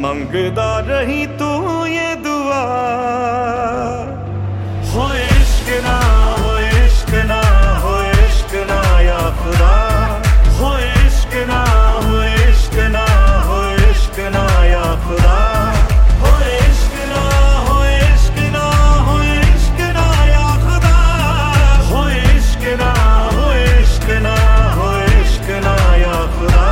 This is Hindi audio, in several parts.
मंगदा रही तू ये दुआ, हो इश्क ना, हो इश्क ना, हो इश्क ना या खुदा, हो इश्क ना, हो इश्क ना, हो इश्क ना या खुदा, हो इश्क ना, हो इश्क ना, हो इश्क ना या खुदा, हो इश्क ना, हो इश्क ना, हो इश्क ना या खुदा।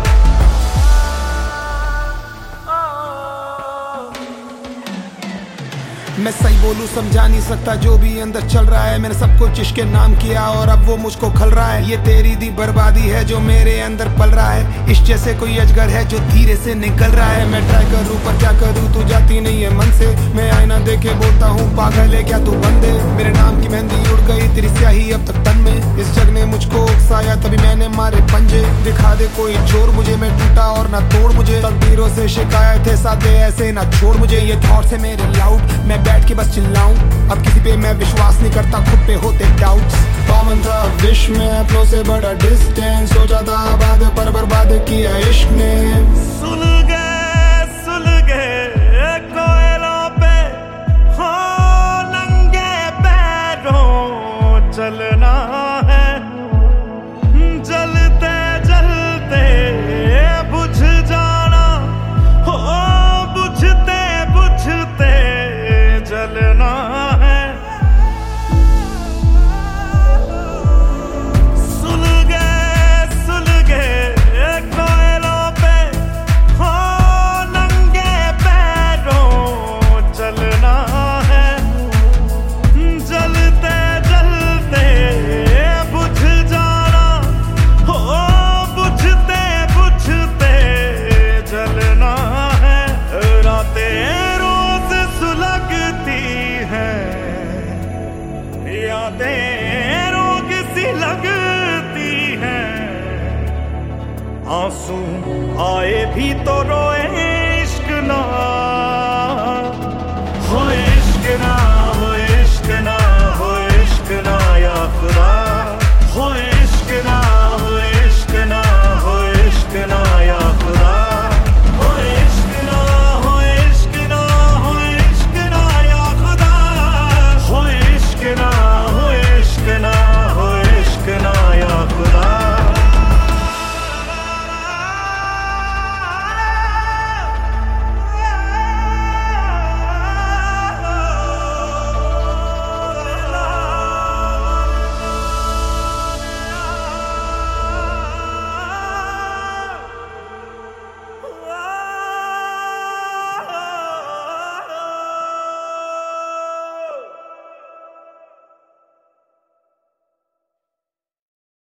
मैं सही बोलूं समझा नहीं सकता जो भी अंदर चल रहा है। मैंने सब कुछ इश्क के नाम किया और अब वो मुझको खल रहा है। ये तेरी दी बर्बादी है जो मेरे अंदर पल रहा है। इश्क जैसे कोई अजगर है जो धीरे से निकल रहा है। मैं ट्राई करूं पर क्या करूं, तू जाती नहीं है मन से। मैं आईना देखे बोलता हूँ पागल है क्या तू बंदे। मेरे नाम की मेहंदी उड़ गई तेरी स्याही अब तक तन में। इस जग ने मुझको उकसाया तभी मैंने मारे पंजे। दिखा दे कोई जोर मुझे, मैं टूटा और ना तोड़ मुझे। तकदीरों से शिकायत है साथे ऐसे ना छोड़ मुझे। ये थॉट्स है मेरे लाउड, मैं बैठ के बस चिल्लाऊं। अब किसी पे मैं विश्वास नहीं करता, खुद पे होते डाउट्स। कॉमन था विश में अपनों से बड़ा डिस्टेंस। सोचा था आबाद पर बर्बाद किया इश्क ने। सुलग गए कोयलों पे हो नंगे पैरों चलना है। जलते जलते बुझ जाना हो, बुझते बुझते जलना है। सुलगे कोयलों पे हो नंगे पैरों चलना है। जलते जलते बुझ जाना हो, बुझते बुझते जलना है। रातें रोज सुलगती हैं, यादें रोग सी लगती हैं। आंसू आए भी तो रो